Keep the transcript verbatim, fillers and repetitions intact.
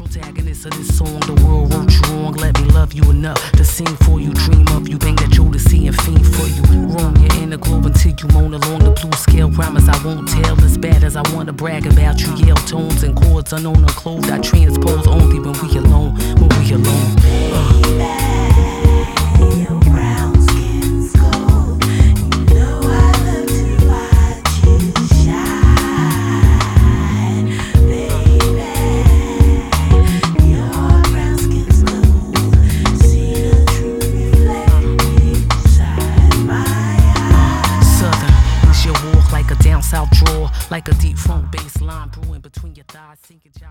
protagonist of this song. The world wrote you wrong. Let me love you enough to sing for you, dream of you, bang that you to see and fiend for you. Roam your inner globe until you moan along the blue scale. Promise I won't tell as bad as I wanna brag about you. Yell tones and chords unknown unclothed. I transpose only when we alone, when we alone. Uh. Like a down south draw, like a deep funk bass line brewing between your thighs, sinking.